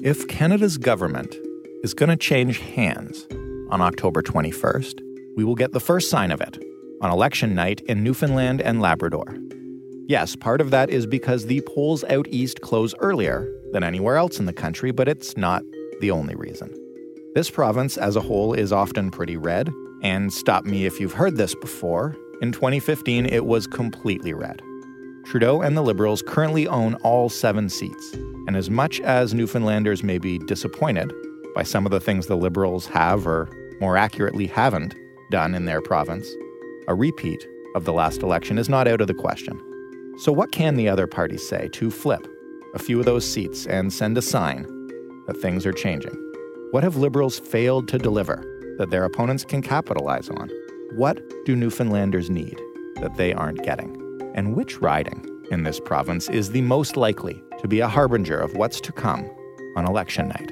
If Canada's government is going to change hands on October 21st, we will get the first sign of it on election night in Newfoundland and Labrador. Yes, part of that is because the polls out east close earlier than anywhere else in the country, but it's not the only reason. This province as a whole is often pretty red, and stop me if you've heard this before, in 2015 it was completely red. Trudeau and the Liberals currently own all 7 seats, and as much as Newfoundlanders may be disappointed by some of the things the Liberals have, or more accurately haven't, done in their province, a repeat of the last election is not out of the question. So what can the other parties say to flip a few of those seats and send a sign that things are changing? What have Liberals failed to deliver that their opponents can capitalize on? What do Newfoundlanders need that they aren't getting? And which riding in this province is the most likely to be a harbinger of what's to come on election night?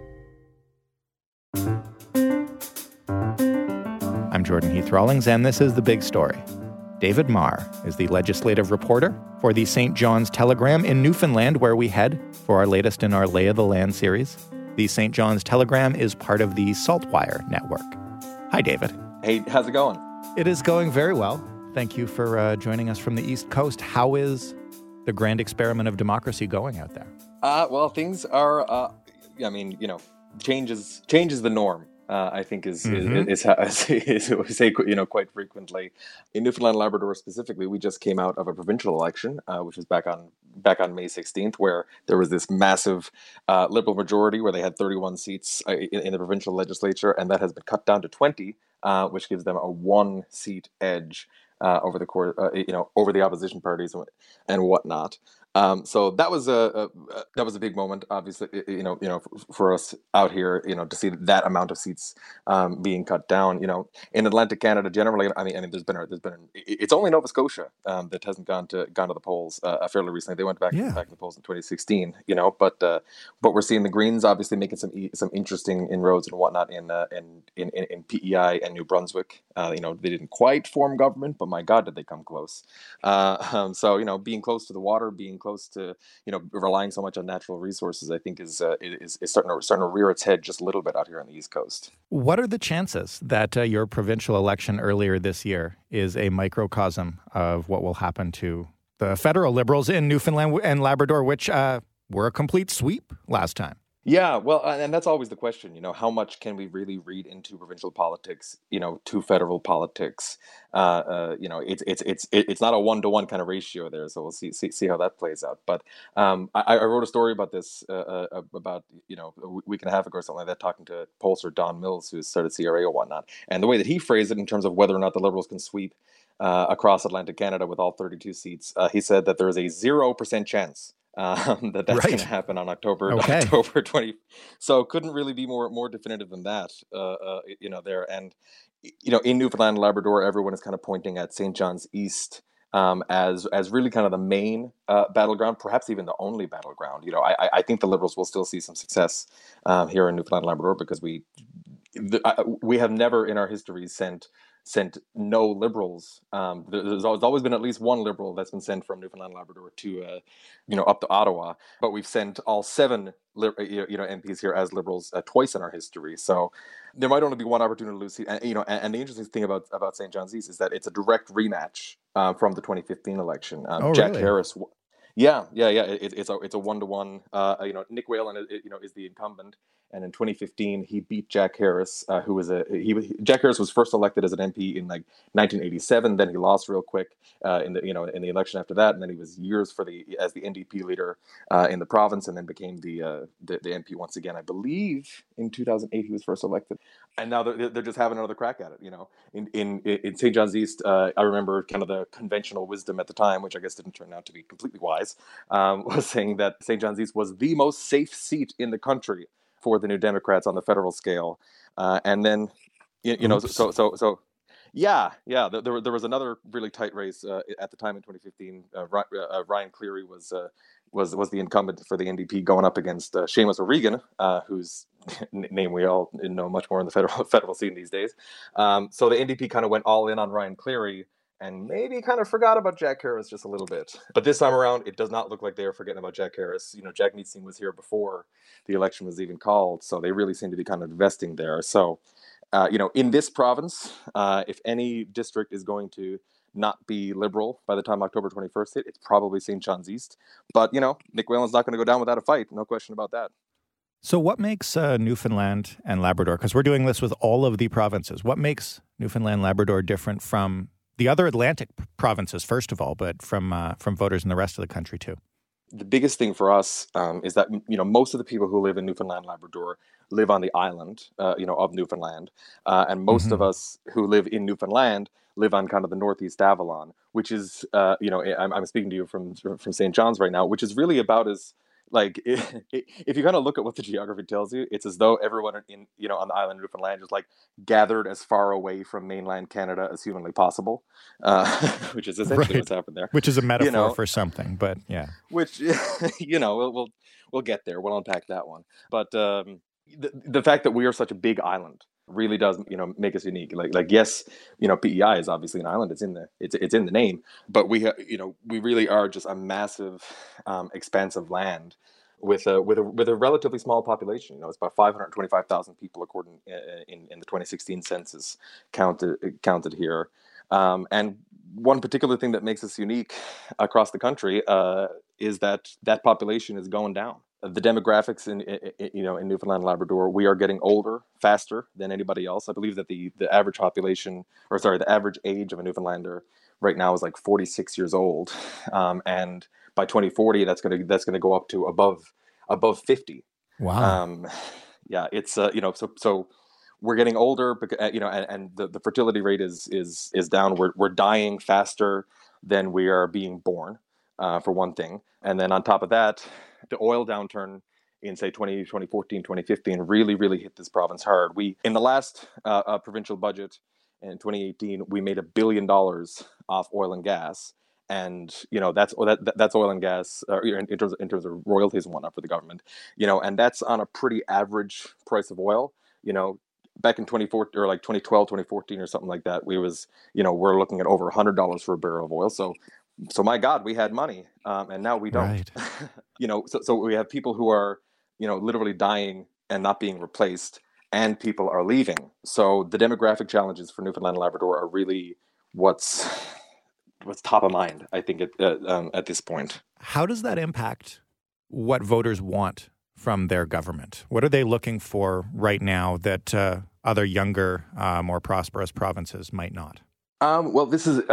I'm Jordan Heath Rawlings, and this is The Big Story. David Marr is the legislative reporter for the St. John's Telegram in Newfoundland, where we head for our latest in our Lay of the Land series. The St. John's Telegram is part of the Saltwire Network. Hi, David. Hey, how's it going? It is going very well. Thank you for joining us from the East Coast. How is the grand experiment of democracy going out there? Well, things are, change is the norm. I think is how we say, quite frequently. In Newfoundland and Labrador specifically, we just came out of a provincial election, which was back on May 16th, where there was this massive Liberal majority where they had 31 seats in the provincial legislature, and that has been cut down to 20, which gives them a 1-seat edge over the opposition parties and whatnot. So that was a big moment, obviously, for us out here, to see that amount of seats being cut down. In Atlantic Canada generally, it's only Nova Scotia that hasn't gone to the polls fairly recently. They went back to the polls in 2016, but we're seeing the Greens obviously making some interesting inroads and whatnot in PEI and New Brunswick. They didn't quite form government, but my God, did they come close. So being close to the water, being close to relying so much on natural resources, I think is starting to rear its head just a little bit out here on the East Coast. What are the chances that your provincial election earlier this year is a microcosm of what will happen to the federal Liberals in Newfoundland and Labrador, which were a complete sweep last time? Yeah, well, and that's always the question, how much can we really read into provincial politics, to federal politics? It's not a 1-to-1 kind of ratio there, so we'll see how that plays out. But I wrote a story about this about a week and a half ago or something like that, talking to pollster Don Mills, who started CRA or whatnot, and the way that he phrased it in terms of whether or not the Liberals can sweep across Atlantic Canada with all 32 seats, he said that there is a 0% chance that's right. Going to happen on October 20. So couldn't really be more definitive than that, there. And, in Newfoundland and Labrador, everyone is kind of pointing at St. John's East as really kind of the main battleground, perhaps even the only battleground. I think the Liberals will still see some success here in Newfoundland and Labrador because we have never in our history sent no Liberals. There's always been at least one Liberal that's been sent from Newfoundland and Labrador to, up to Ottawa. But we've sent all 7, MPs here as Liberals twice in our history. So there might only be one opportunity to lose seat. And, and the interesting thing about St. John's East is that it's a direct rematch from the 2015 election. Jack really? Harris. Yeah. It's a 1-to-1. Nick Whalen, is the incumbent. And in 2015, he beat Jack Harris, Jack Harris was first elected as an MP in 1987. Then he lost real quick in the election after that, and then he was years as the NDP leader in the province, and then became the MP once again. I believe in 2008 he was first elected, and now they're just having another crack at it. In St. John's East, I remember kind of the conventional wisdom at the time, which I guess didn't turn out to be completely wise, was saying that St. John's East was the most safe seat in the country for the New Democrats on the federal scale, and then there was another really tight race at the time in 2015. Ryan Cleary was the incumbent for the NDP, going up against Seamus O'Regan, whose name we all know much more in the federal scene these days. So the NDP kind of went all in on Ryan Cleary, and maybe kind of forgot about Jack Harris just a little bit. But this time around, it does not look like they are forgetting about Jack Harris. Jack Meeting was here before the election was even called, so they really seem to be kind of investing there. So, in this province, if any district is going to not be Liberal by the time October 21st hit, it's probably St. John's East. But, Nick Whalen's not going to go down without a fight. No question about that. So what makes Newfoundland and Labrador, because we're doing this with all of the provinces, what makes Newfoundland, Labrador different from the other Atlantic provinces, first of all, but from voters in the rest of the country too? The biggest thing for us is that, most of the people who live in Newfoundland, Labrador live on the island, of Newfoundland. And most of us who live in Newfoundland live on kind of the Northeast Avalon, which is, I'm speaking to you from St. John's right now, which is really about as, like, if you kind of look at what the geography tells you, it's as though everyone on the island of Newfoundland is like gathered as far away from mainland Canada as humanly possible, which is essentially what's happened there. Which is a metaphor for something, but yeah. Which, we'll get there. We'll unpack that one. But the fact that we are such a big island really does, make us unique. Like yes, PEI is obviously an island. It's in the name, but we really are just a massive expanse of land with a relatively small population. It's about 525,000 people according in the 2016 census counted here. And one particular thing that makes us unique across the country is that population is going down. The demographics in Newfoundland and Labrador, we are getting older faster than anybody else. I believe that the average the average age of a Newfoundlander right now is like 46 years old, and by 2040 that's gonna go up to above 50. Wow. Yeah, it's so we're getting older, and the fertility rate is down. We're dying faster than we are being born, for one thing, and then on top of that, the oil downturn in, say, 2014, 2015 really hit this province hard. In the last provincial budget in 2018, we made $1 billion off oil and gas. And, that's oil and gas in terms of royalties and whatnot for the government, and that's on a pretty average price of oil. Back in 2014 or like 2012, 2014 or something like that, we're looking at over $100 for a barrel of oil. So my God, we had money, and now we don't. Right. So we have people who are, literally dying and not being replaced, and people are leaving. So the demographic challenges for Newfoundland and Labrador are really what's top of mind, I think, at this point. How does that impact what voters want from their government? What are they looking for right now that other younger, more prosperous provinces might not? Well, this is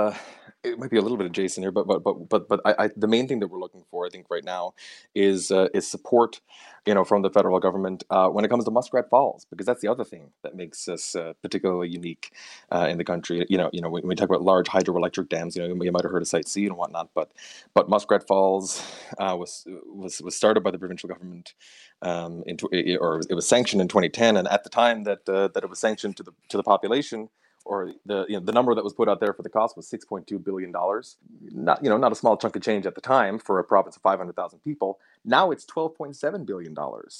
it might be a little bit adjacent here, but the main thing that we're looking for, I think, right now is support, from the federal government when it comes to Muskrat Falls, because that's the other thing that makes us particularly unique in the country. When we talk about large hydroelectric dams, you might have heard of Site C and whatnot, but Muskrat Falls was started by the provincial government, or it was sanctioned in 2010, and at the time that it was sanctioned to the population, or the number that was put out there for the cost was $6.2 billion. Not a small chunk of change at the time for a province of 500,000 people. Now it's $12.7 billion.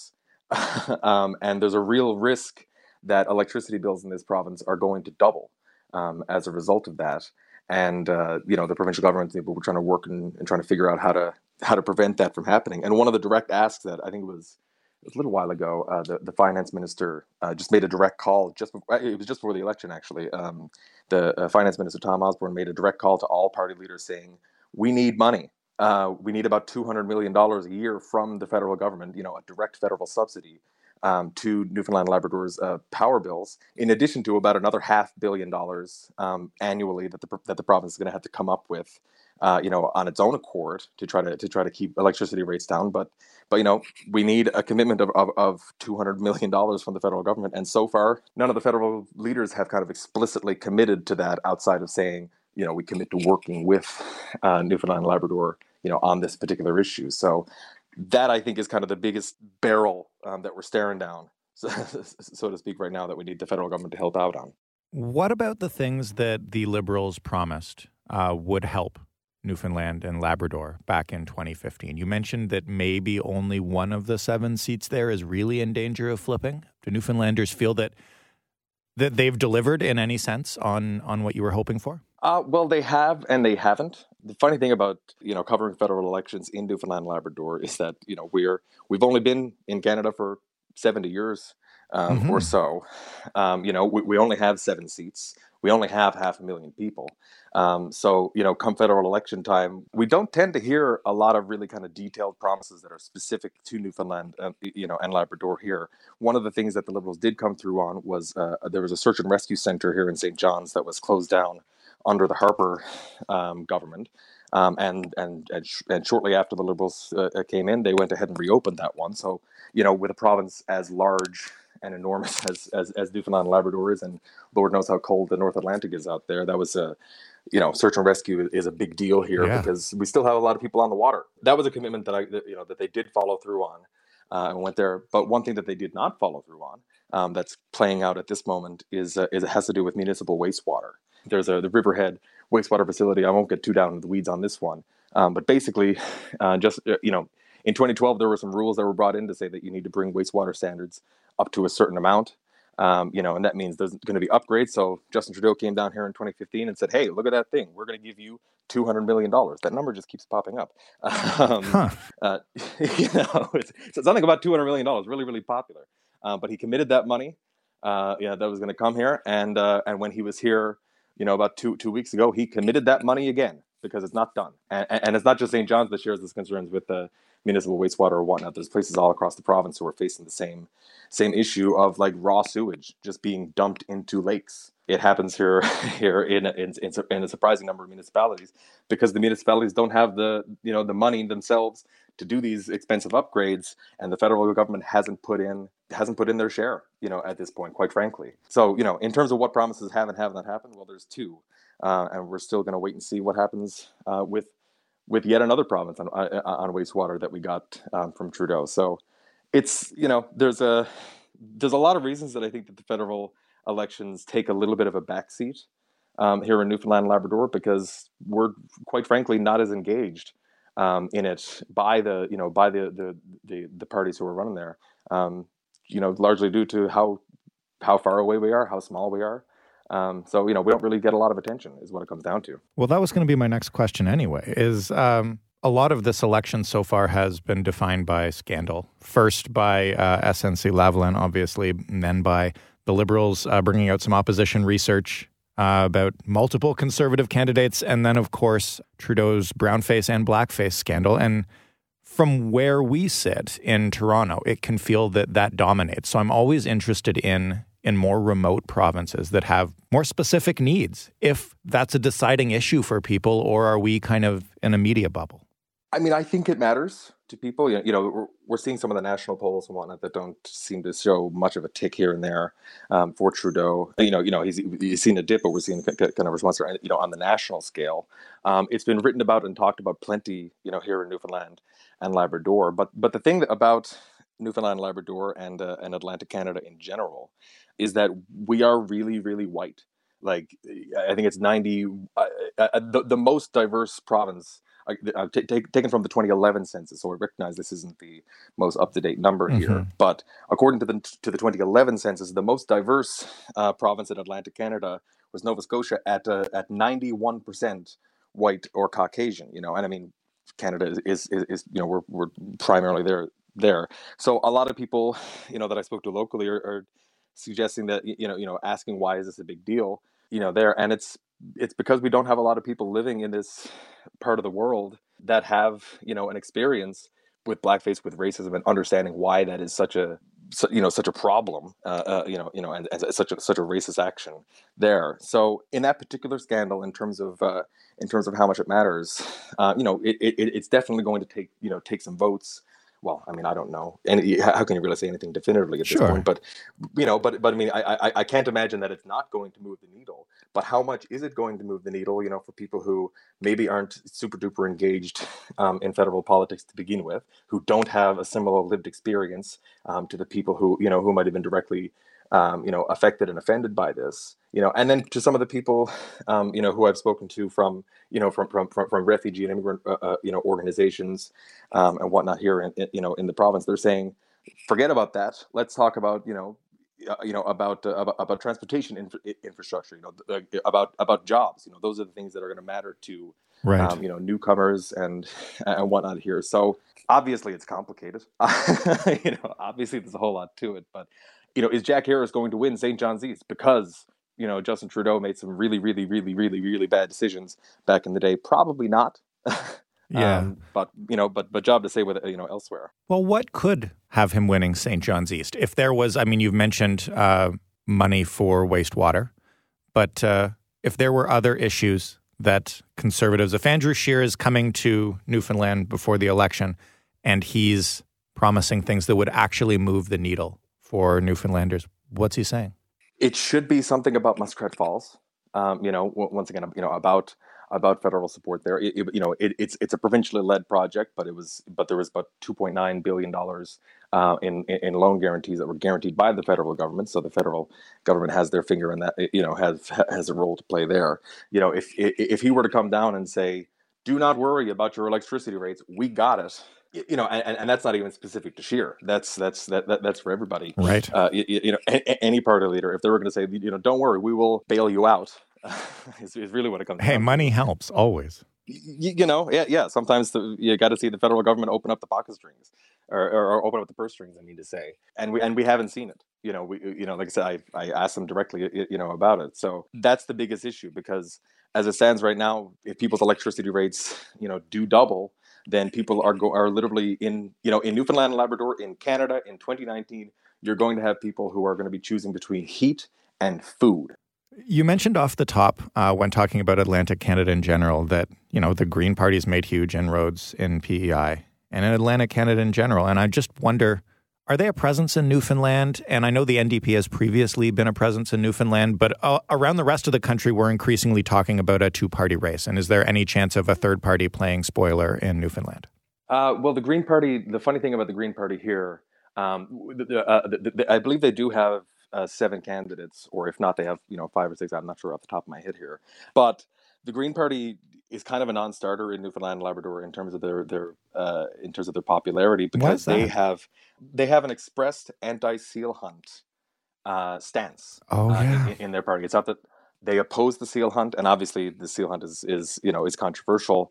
And there's a real risk that electricity bills in this province are going to double as a result of that. And the provincial government, we're trying to work and trying to figure out how to prevent that from happening. And one of the direct asks that I think it was a little while ago, the finance minister just made a direct call. It was just before the election, actually. The finance minister, Tom Osborne, made a direct call to all party leaders saying, we need money. We need about $200 million a year from the federal government, a direct federal subsidy to Newfoundland and Labrador's power bills, in addition to about another $500 million annually that the province is going to have to come up with, on its own accord to try to keep electricity rates down. But we need a commitment of $200 million from the federal government. And so far, none of the federal leaders have kind of explicitly committed to that outside of saying, we commit to working with Newfoundland and Labrador, on this particular issue. So that, I think, is kind of the biggest barrel that we're staring down, so to speak, right now, that we need the federal government to help out on. What about the things that the Liberals promised would help Newfoundland and Labrador back in 2015? You mentioned that maybe only one of the 7 seats there is really in danger of flipping. Do Newfoundlanders feel that they've delivered in any sense on what you were hoping for? Well, they have and they haven't. The funny thing about covering federal elections in Newfoundland and Labrador is that we've only been in Canada for 70 years or Mm-hmm. so. We only have 7 seats. We only have 500,000 people. So come federal election time, we don't tend to hear a lot of really kind of detailed promises that are specific to Newfoundland, and Labrador here. One of the things that the Liberals did come through on was there was a search and rescue center here in St. John's that was closed down under the Harper government. And shortly after the Liberals came in, they went ahead and reopened that one. So, with a province as large and enormous as Newfoundland and Labrador is, and Lord knows how cold the North Atlantic is out there, that was search and rescue is a big deal here because we still have a lot of people on the water. That was a commitment that they did follow through on. And went there. But one thing that they did not follow through on, that's playing out at this moment, is it has to do with municipal wastewater. There's the Riverhead wastewater facility. I won't get too down in the weeds on this one, but basically, in 2012 there were some rules that were brought in to say that you need to bring wastewater standards up to a certain amount. And that means there's going to be upgrades. So Justin Trudeau came down here in 2015 and said, "Hey, look at that thing. We're going to give you $200 million." That number just keeps popping up. It's something about $200 million, really, really popular. But he committed that money, that was going to come here. And when he was here, about two weeks ago, he committed that money again because it's not done. And it's not just St. John's that shares this concerns with the municipal wastewater or whatnot. There's places all across the province who are facing the same issue of like raw sewage just being dumped into lakes. It happens here in a surprising number of municipalities because the municipalities don't have the money themselves to do these expensive upgrades, and the federal government hasn't put in their share at this point, quite frankly. So in terms of what promises have not happened, well, there's two, and we're still going to wait and see what happens with yet another province on wastewater that we got from Trudeau. So it's there's a lot of reasons that I think that the federal elections take a little bit of a backseat here in Newfoundland and Labrador because we're quite frankly not as engaged in it by the parties who are running there. Largely due to how far away we are, how small we are. So we don't really get a lot of attention, is what it comes down to. Well, that was going to be my next question anyway, is a lot of this election so far has been defined by scandal. First by SNC-Lavalin, obviously, and then by the Liberals bringing out some opposition research about multiple Conservative candidates, and then, of course, Trudeau's brownface and blackface scandal. And from where we sit in Toronto, it can feel that dominates. So I'm always interested in more remote provinces that have more specific needs, if that's a deciding issue for people, or are we kind of in a media bubble? I mean, I think it matters to people. We're seeing some of the national polls and whatnot that don't seem to show much of a tick here and there for Trudeau. He's seen a dip, but we're seeing kind of response on the national scale. It's been written about and talked about plenty, here in Newfoundland and Labrador. But the thing about Newfoundland and Labrador and Atlantic Canada in general is that we are really, really white. Like, I think it's 90, the most diverse province, taken from the 2011 census. So I recognize this isn't the most up-to-date number here, but according to the 2011 census, the most diverse province in Atlantic Canada was Nova Scotia at 91% white or Caucasian. And I mean, Canada is we're primarily there. So a lot of people that I spoke to locally are suggesting that asking why is this a big deal there, and it's because we don't have a lot of people living in this part of the world that have an experience with blackface, with racism, and understanding why that is such a problem, and such a racist action there. So in that particular scandal, in terms of how much it matters, it's definitely going to take some votes. Well, I mean, I don't know, and how can you really say anything definitively at this point? But I mean, I can't imagine that it's not going to move the needle. But how much is it going to move the needle? For people who maybe aren't super duper engaged in federal politics to begin with, who don't have a similar lived experience to the people who might have been directly affected and offended by this, and then to some of the people, who I've spoken to from refugee and immigrant, organizations, and whatnot here in the province. They're saying, forget about that. Let's talk about, about transportation infrastructure, about jobs. Those are the things that are going to matter to Right. newcomers and whatnot here. So obviously it's complicated. Obviously there's a whole lot to it. But is Jack Harris going to win St. John's East because Justin Trudeau made some really, really, really, really, really bad decisions back in the day? Probably not. Yeah. But job to say with elsewhere. Well, what could have him winning St. John's East? If there was, I mean, you've mentioned money for wastewater, but if there were other issues that Conservatives, if Andrew Scheer is coming to Newfoundland before the election and he's promising things that would actually move the needle for Newfoundlanders, what's he saying? It should be something about Muskrat Falls. Once again, about federal support there. It's a provincially led project, but there was about $2.9 billion in loan guarantees that were guaranteed by the federal government. So the federal government has their finger in that. Has a role to play there. If he were to come down and say, "Do not worry about your electricity rates, we got it." And that's not even specific to Scheer. That's for everybody, right? Any party leader, if they were going to say, "Don't worry, we will bail you out," is really what it comes down to. Hey, money helps always. Yeah. Sometimes you got to see the federal government open up the pocket strings, or open up the purse strings. I mean to say, and we haven't seen it. Like I said, I asked them directly, about it. So that's the biggest issue, because as it stands right now, if people's electricity rates, do double, then people are literally in Newfoundland and Labrador, in Canada in 2019, you're going to have people who are going to be choosing between heat and food. You mentioned off the top when talking about Atlantic Canada in general that, the Green Party's made huge inroads in PEI and in Atlantic Canada in general. And I just wonder, are they a presence in Newfoundland? And I know the NDP has previously been a presence in Newfoundland, but around the rest of the country, we're increasingly talking about a two-party race. And is there any chance of a third party playing spoiler in Newfoundland? Well, the Green Party, the funny thing about the Green Party here, I believe they do have 7 candidates, or if not, they have 5 or 6. I'm not sure off the top of my head here. But the Green Party is kind of a non-starter in Newfoundland and Labrador in terms of their popularity, because they have an expressed anti-seal hunt stance in their party. It's not that they oppose the seal hunt, and obviously the seal hunt is controversial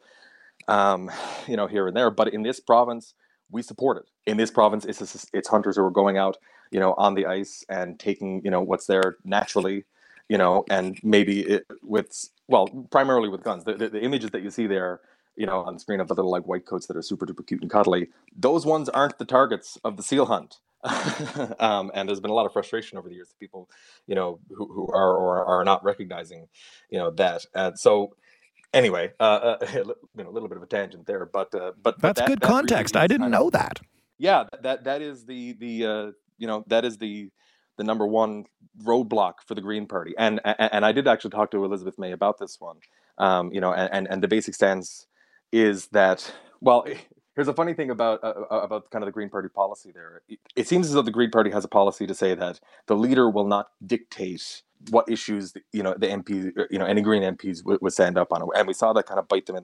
here and there, but in this province we support it. In this province, it's hunters who are going out on the ice and taking what's there naturally, and maybe primarily with guns. The images that you see there, on the screen of the little white coats that are super duper cute and cuddly, those ones aren't the targets of the seal hunt. And there's been a lot of frustration over the years to people, who are or are not recognizing, that. And so anyway, a little bit of a tangent there, but that's good context. Really, I didn't know that. Yeah, that is that is the number one roadblock for the Green Party, and I did actually talk to Elizabeth May about this one, and the basic stance is that, well, here's a funny thing about kind of the Green Party policy there. It seems as though the Green Party has a policy to say that the leader will not dictate what issues the MP, any Green MPs would stand up on, and we saw that kind of bite them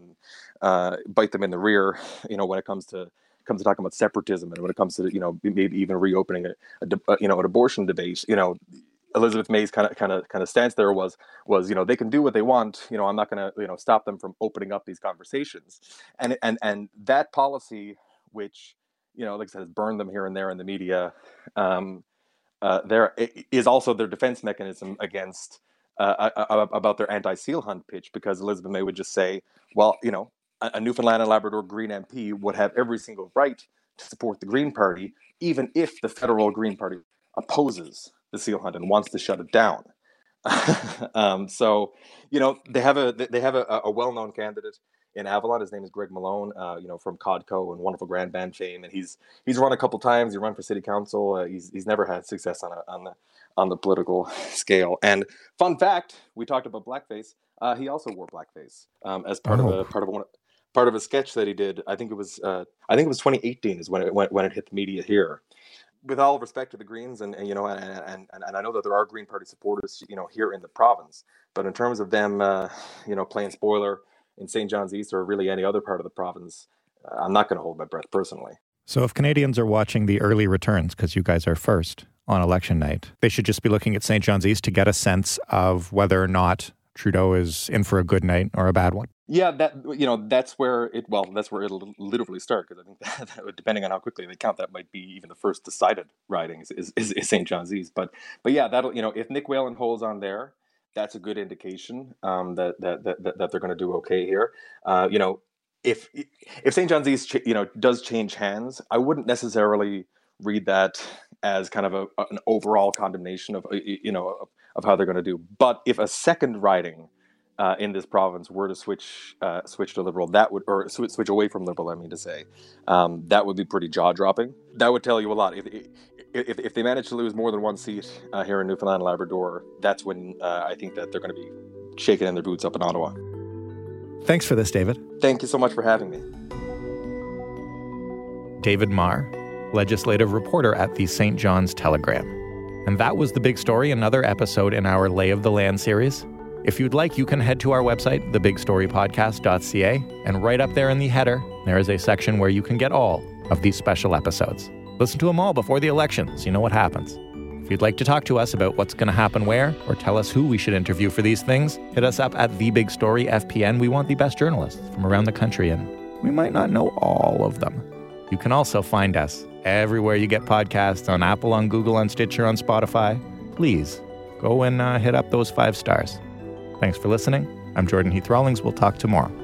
in the rear, when it comes to talking about separatism, and when it comes to maybe even reopening an abortion debate. Elizabeth May's kind of stance there was they can do what they want. I'm not going to stop them from opening up these conversations, and that policy, which like I said, has burned them here and there in the media. There is also their defense mechanism against about their anti-seal hunt pitch, because Elizabeth May would just say, well, a Newfoundland and Labrador Green MP would have every single right to support the Green Party, even if the federal Green Party opposes the seal hunt and wants to shut it down. So they have a well-known candidate in Avalon. His name is Greg Malone, from Codco and Wonderful Grand Band fame, and he's run a couple times. He ran for city council. He's never had success on the political scale. And fun fact, we talked about blackface. He also wore blackface as part of a sketch that he did. I think it was 2018 is when it hit the media here. With all respect to the Greens, and I know that there are Green Party supporters, here in the province, but in terms of them, playing spoiler in St. John's East or really any other part of the province, I'm not going to hold my breath personally. So if Canadians are watching the early returns, because you guys are first on election night. They should just be looking at St. John's East to get a sense of whether or not Trudeau is in for a good night or a bad one. Yeah, that's where it'll literally start, because I think that depending on how quickly they count, that might be even the first decided riding is St. John's East. But yeah, that'll, if Nick Whalen holds on there, that's a good indication that they're going to do okay here. If St. John's East does change hands, I wouldn't necessarily read that as kind of an overall condemnation of how they're going to do. But if a second riding in this province were to switch to Liberal, that would, or switch away from Liberal, I mean to say, that would be pretty jaw-dropping. That would tell you a lot. If they manage to lose more than one seat here in Newfoundland and Labrador, that's when I think that they're going to be shaking in their boots up in Ottawa. Thanks for this, David. Thank you so much for having me. David Marr, legislative reporter at the St. John's Telegram. And that was The Big Story, another episode in our Lay of the Land series. If you'd like, you can head to our website, thebigstorypodcast.ca, and right up there in the header, there is a section where you can get all of these special episodes. Listen to them all before the elections. You know what happens. If you'd like to talk to us about what's going to happen where, or tell us who we should interview for these things, hit us up at The Big Story FPN. We want the best journalists from around the country, and we might not know all of them. You can also find us everywhere you get podcasts, on Apple, on Google, on Stitcher, on Spotify. Please go and hit up those 5 stars. Thanks for listening. I'm Jordan Heath Rawlings. We'll talk tomorrow.